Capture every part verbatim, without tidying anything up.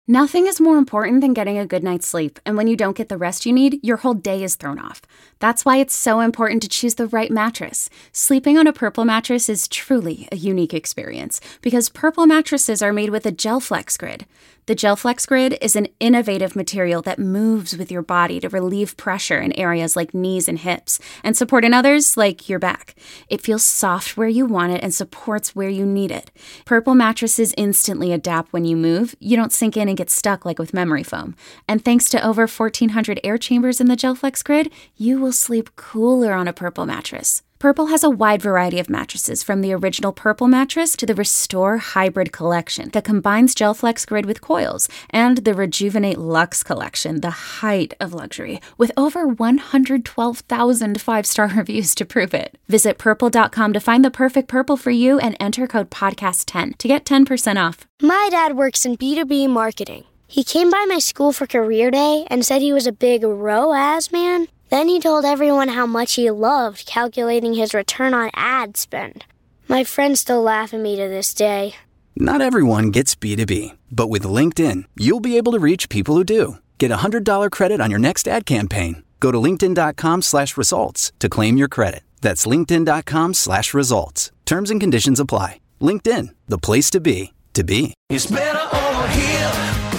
Nothing is more important than getting a good night's sleep, and when you don't get the rest you need, your whole day is thrown off. That's why it's so important to choose the right mattress. Sleeping on a Purple mattress is truly a unique experience, because Purple mattresses are made with a GelFlex Grid. The GelFlex Grid is an innovative material that moves with your body to relieve pressure in areas like knees and hips, and support in others like your back. It feels soft where you want it and supports where you need it. Purple mattresses instantly adapt when you move. You don't sink in and get stuck like with memory foam. And thanks to over fourteen hundred air chambers in the GelFlex Grid, you will sleep cooler on a Purple mattress. Purple has a wide variety of mattresses, from the original Purple mattress to the Restore Hybrid collection that combines GelFlex Grid with coils, and the Rejuvenate Luxe collection, the height of luxury, with over one hundred twelve thousand five-star reviews to prove it. Visit purple dot com to find the perfect Purple for you and enter code podcast ten to get ten percent off. My dad works in B two B marketing. He came by my school for career day and said he was a big R O A S man. Then he told everyone how much he loved calculating his return on ad spend. My friends still laugh at me to this day. Not everyone gets B two B, but with LinkedIn, you'll be able to reach people who do. Get a one hundred dollars credit on your next ad campaign. Go to linkedin dot com slash results to claim your credit. That's linkedin dot com slash results. Terms and conditions apply. LinkedIn, the place to be, to be. It's better over here.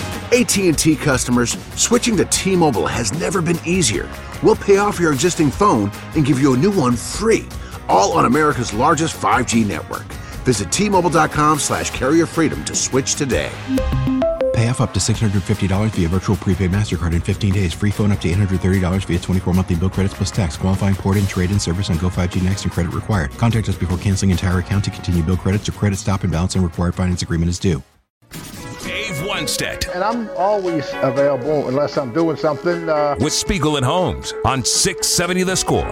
A T and T customers, switching to T-Mobile has never been easier. We'll pay off your existing phone and give you a new one free, all on America's largest five G network. Visit T Mobile dot com slash carrier freedom to switch today. Pay off up to six hundred fifty dollars via virtual prepaid MasterCard in fifteen days. Free phone up to eight hundred thirty dollars via twenty-four monthly bill credits plus tax. Qualifying port-in, trade-in service on Go five G Next and credit required. Contact us before canceling entire account to continue bill credits or credit stop and balance and required finance agreement is due. Dave Wannstedt. And I'm always available unless I'm doing something. Uh... With Spiegel and Holmes on six seventy The Score.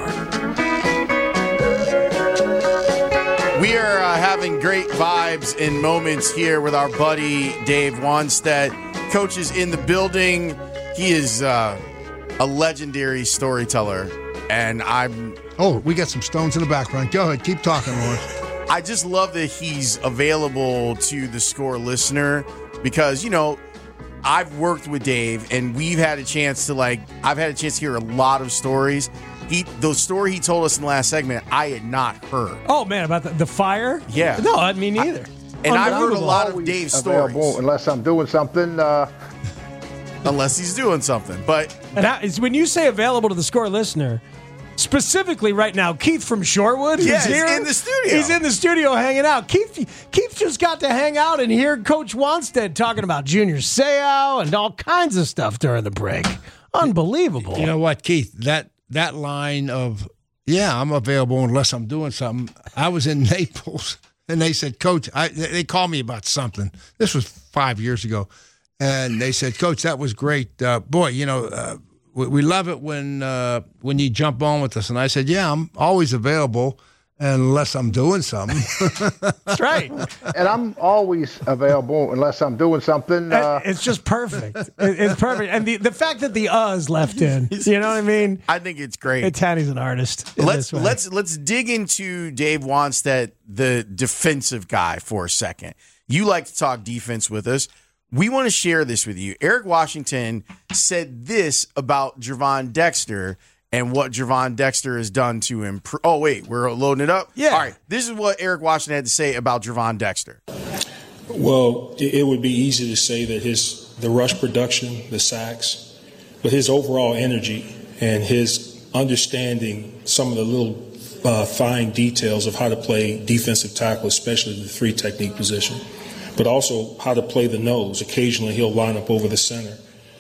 We are uh, having great vibes and moments here with our buddy Dave Wannstedt. Coach is in the building. He is uh, a legendary storyteller. And I'm... Oh, we got some stones in the background. Go ahead. Keep talking, Lawrence. I just love that he's available to the Score listener because, you know, I've worked with Dave and we've had a chance to, like, I've had a chance to hear a lot of stories. He, the story he told us in the last segment, I had not heard. Oh, man, about the, the fire? Yeah. No, I mean, neither. I, and I've heard a lot of Dave's stories. Unless I'm doing something. Uh... Unless he's doing something. But and I, it's when you say available to the Score listener, specifically right now, Keith from Shorewood, yeah, who's here, in the studio. He's in the studio hanging out. Keith, Keith just got to hang out and hear Coach Wannstedt talking about Junior Seau and all kinds of stuff during the break. Unbelievable. You know what, Keith? That that line of, yeah, I'm available unless I'm doing something. I was in Naples, and they said, Coach, I, they called me about something. This was five years ago. And they said, Coach, that was great. Uh, boy, you know, uh, we, we love it when uh, when you jump on with us. And I said, yeah, I'm always available unless I'm doing something. That's right. And I'm always available unless I'm doing something. Uh... It's just perfect. It's perfect. And the, the fact that the uh's left in, you know what I mean? I think it's great. It's Hattie an artist. Let's let's let's dig into Dave Wannstedt, the defensive guy, for a second. You like to talk defense with us. We want to share this with you. Eric Washington said this about Gervon Dexter and what Gervon Dexter has done to improve. Oh, wait, we're loading it up? Yeah. All right, this is what Eric Washington had to say about Gervon Dexter. Well, it would be easy to say that his the rush production, the sacks, but his overall energy and his understanding some of the little uh, fine details of how to play defensive tackle, especially the three technique position, but also how to play the nose. Occasionally he'll line up over the center.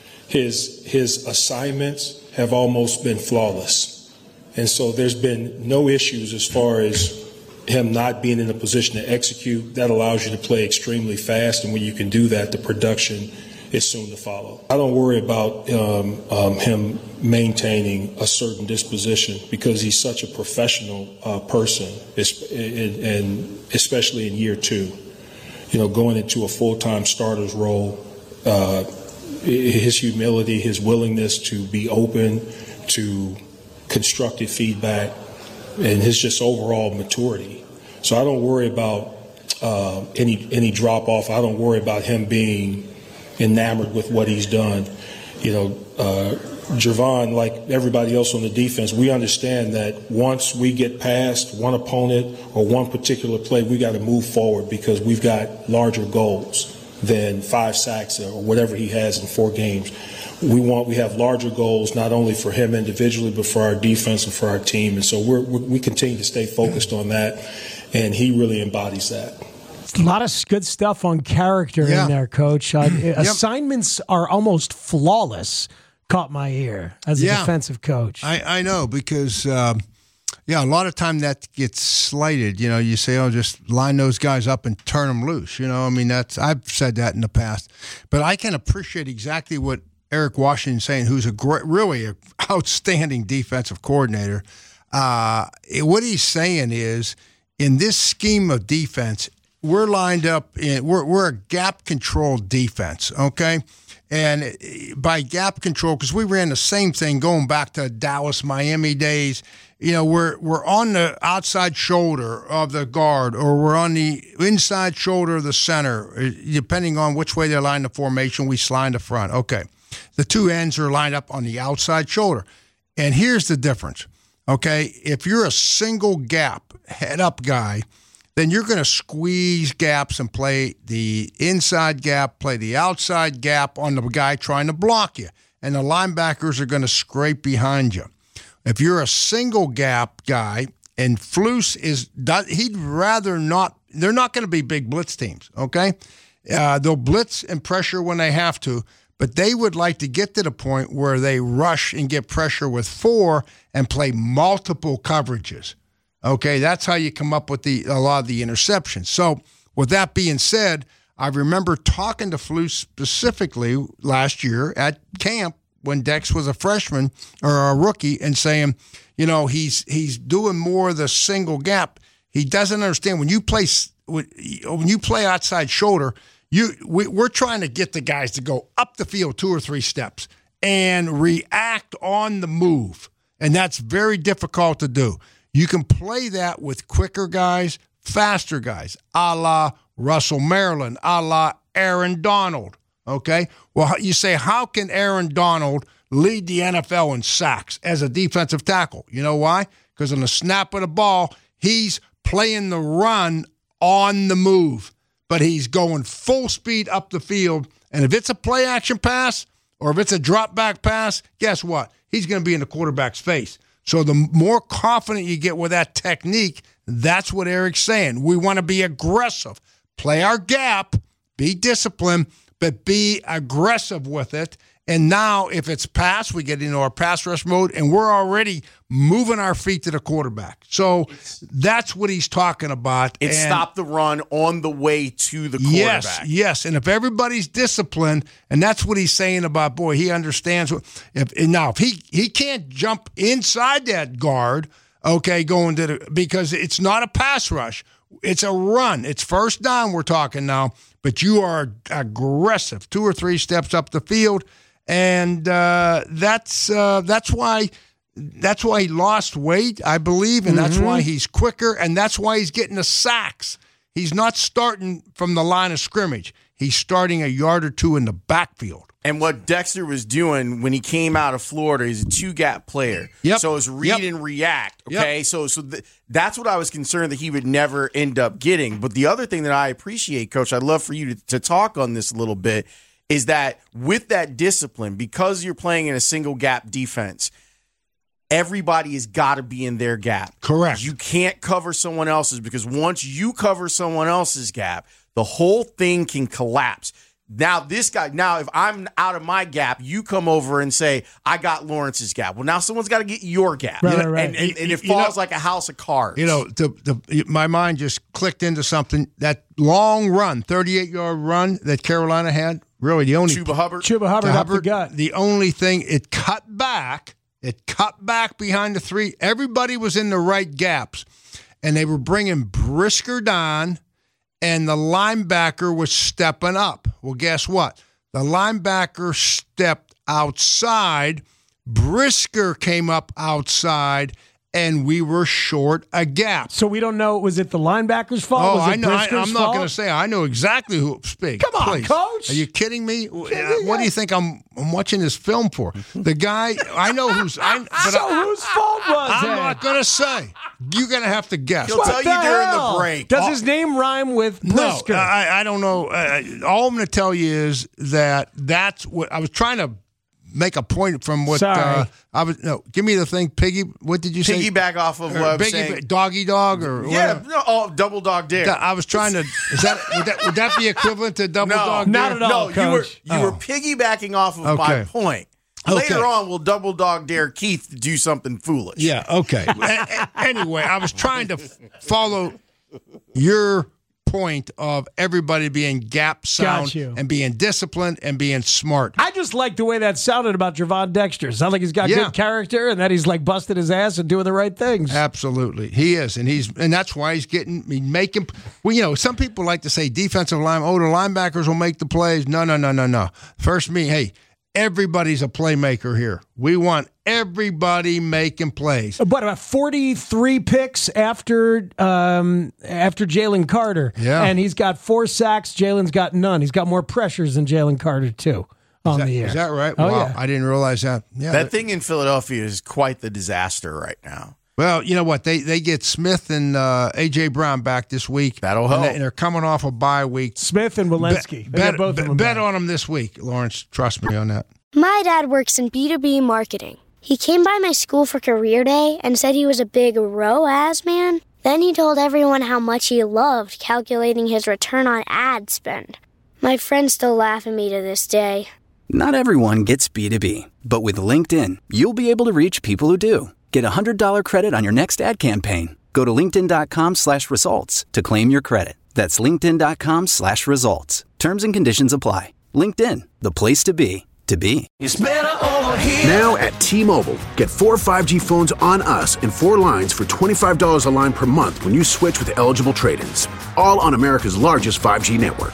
His his assignments have almost been flawless. And so there's been no issues as far as him not being in a position to execute. That allows you to play extremely fast, and when you can do that, the production is soon to follow. I don't worry about um, um, him maintaining a certain disposition because he's such a professional uh, person, and especially in year two. You know, going into a full-time starter's role, uh, his humility, his willingness to be open to constructive feedback, and his just overall maturity. So I don't worry about uh, any any drop-off. I don't worry about him being enamored with what he's done. You know, uh, Javon, like everybody else on the defense, we understand that once we get past one opponent or one particular play, we got to move forward because we've got larger goals than five sacks or whatever he has in four games. We want we have larger goals not only for him individually but for our defense and for our team, and so we're, we continue to stay focused on that, and he really embodies that. A lot of good stuff on character Yeah. in there, Coach. Uh, Yep. Assignments are almost flawless. Caught my ear as a Yeah. defensive coach. I, I know because, um, yeah, a lot of time that gets slighted. You know, you say, oh, just line those guys up and turn them loose. You know, I mean, that's I've said that in the past. But I can appreciate exactly what Eric Washington's saying, who's a great, really an outstanding defensive coordinator. Uh, what he's saying is, in this scheme of defense, we're lined up in we're we're a gap control defense, okay? And by gap control, because we ran the same thing going back to Dallas, Miami days, you know, we're we're on the outside shoulder of the guard or we're on the inside shoulder of the center, depending on which way they line the formation, we slide the front. Okay. The two ends are lined up on the outside shoulder. And here's the difference, okay? If you're a single gap head-up guy, then you're going to squeeze gaps and play the inside gap, play the outside gap on the guy trying to block you. And the linebackers are going to scrape behind you. If you're a single gap guy, and Flus is, he'd rather not, they're not going to be big blitz teams, okay? Uh, they'll blitz and pressure when they have to, but they would like to get to the point where they rush and get pressure with four and play multiple coverages. Okay, that's how you come up with the a lot of the interceptions. So with that being said, I remember talking to Flus specifically last year at camp when Dex was a freshman or a rookie and saying, you know, he's he's doing more of the single gap. He doesn't understand when you play when you play outside shoulder, you we, we're trying to get the guys to go up the field two or three steps and react on the move, and that's very difficult to do. You can play that with quicker guys, faster guys, a la Russell Maryland, a la Aaron Donald, okay? Well, you say, how can Aaron Donald lead the N F L in sacks as a defensive tackle? You know why? Because on the snap of the ball, he's playing the run on the move, but he's going full speed up the field, and if it's a play-action pass or if it's a drop-back pass, guess what? He's going to be in the quarterback's face. So the more confident you get with that technique, that's what Eric's saying. We want to be aggressive. Play our gap, be disciplined, but be aggressive with it. And now if it's pass, we get into our pass rush mode, and we're already moving our feet to the quarterback. So that's what he's talking about. It stopped the run on the way to the quarterback. Yes, yes. And if everybody's disciplined, and that's what he's saying about, boy, he understands. What, if now, if he, he can't jump inside that guard, okay, going to the, because it's not a pass rush. It's a run. It's first down we're talking now, but you are aggressive, two or three steps up the field. And uh, that's uh, that's why that's why he lost weight, I believe, and that's mm-hmm. why he's quicker, and that's why he's getting the sacks. He's not starting from the line of scrimmage. He's starting a yard or two in the backfield. And what Dexter was doing when he came out of Florida, he's a two-gap player. Yep. So it's read yep. and react, okay? Yep. So so th- that's what I was concerned that he would never end up getting. But the other thing that I appreciate, Coach, I'd love for you to, to talk on this a little bit, is that with that discipline, because you're playing in a single gap defense, everybody has got to be in their gap. Correct. You can't cover someone else's, because once you cover someone else's gap, the whole thing can collapse. Now, this guy, now if I'm out of my gap, you come over and say, I got Lawrence's gap. Well, now someone's got to get your gap. Right, right, right. And, and, and it You falls know- like a house of cards. You know, the, the, my mind just clicked into something. That long run, thirty-eight-yard run that Carolina had, really the only Chuba Hubbard. Chuba Hubbard up the gut. The only thing, it cut back. It cut back behind the three. Everybody was in the right gaps, and they were bringing Brisker down, and the linebacker was stepping up. Well, guess what? The linebacker stepped outside. Brisker came up outside, and we were short a gap. So we don't know, was it the linebacker's fault? Oh, was it I know. I, Brisker's I'm not fault? going to say. I know exactly who speaks. Come on, Please. Coach. Are you kidding me? What do you think I'm, I'm watching this film for? The guy, I know who's. I, but so I, whose fault was I'm it? not going to say. You're going to have to guess. He'll tell you the during hell? the break. Does Oh, his name rhyme with No, Brisker? I, I don't know. Uh, all I'm going to tell you is that that's what I was trying to make a point from what Sorry. uh, I was. No, give me the thing, Piggy. What did you say? Piggyback off of Or what I'm Piggy- saying. Doggy dog or Yeah, whatever. no, oh, double dog dare. I was trying to. Is that would that would that be equivalent to double no, dog? not dare? at all. No, you were Coach. you Oh. were piggybacking off of my Okay. point. Okay. Later on, we'll double dog dare Keith to do something foolish. Yeah. Okay. A- a- anyway, I was trying to f- follow your point of everybody being gap sound Got you. and being disciplined and being smart. I just like the way that sounded about Javon Dexter. Sounds like he's got Yeah. good character and that he's like busted his ass and doing the right things. Absolutely, he is, and he's, and that's why he's getting, I mean, making. Well, you know, some people like to say defensive line. Oh, the linebackers will make the plays. No, no, no, no, no. First, me, hey, everybody's a playmaker here. We want everybody making plays. But about forty-three picks after um, after Jalen Carter. Yeah. And he's got four sacks. Jalen's got none. He's got more pressures than Jalen Carter, too, on Is that, the year. is that right? Oh, wow, yeah. I didn't realize that. Yeah, That thing in Philadelphia is quite the disaster right now. Well, you know what? They they get Smith and uh, A J. Brown back this week. That'll and help. they- And they're coming off a bye week. Smith and Walensky. Bet, They got bet, both of bet, them bet back. on them this week, Lawrence. Trust me on that. My dad works in B two B marketing. He came by my school for career day and said he was a big R O A S man. Then he told everyone how much he loved calculating his return on ad spend. My friends still laugh at me to this day. Not everyone gets B two B, but with LinkedIn, you'll be able to reach people who do. Get a one hundred dollars credit on your next ad campaign. Go to linkedin.com slash results to claim your credit. That's linkedin.com slash results. Terms and conditions apply. LinkedIn, the place to be, to be. It's better over here. Now at T-Mobile, get four five G phones on us and four lines for twenty-five dollars a line per month when you switch with eligible trade-ins. All on America's largest five G network.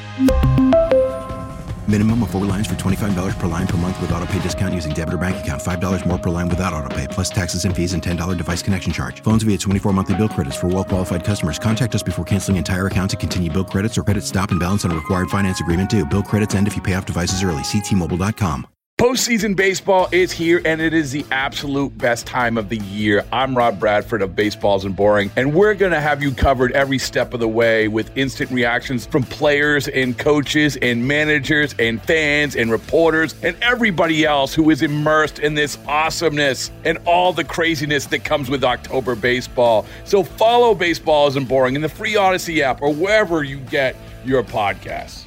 Minimum of four lines for twenty-five dollars per line per month with auto pay discount using debit or bank account. five dollars more per line without auto pay, plus taxes and fees and ten dollars device connection charge. Phones via twenty-four monthly bill credits for well-qualified customers. Contact us before canceling entire account to continue bill credits or credit stop and balance on a required finance agreement due. Bill credits end if you pay off devices early. See T Mobile dot com. Postseason baseball is here, and it is the absolute best time of the year. I'm Rob Bradford of Baseballs and Boring, and we're going to have you covered every step of the way with instant reactions from players and coaches and managers and fans and reporters and everybody else who is immersed in this awesomeness and all the craziness that comes with October baseball. So follow Baseballs and Boring in the free Odyssey app or wherever you get your podcasts.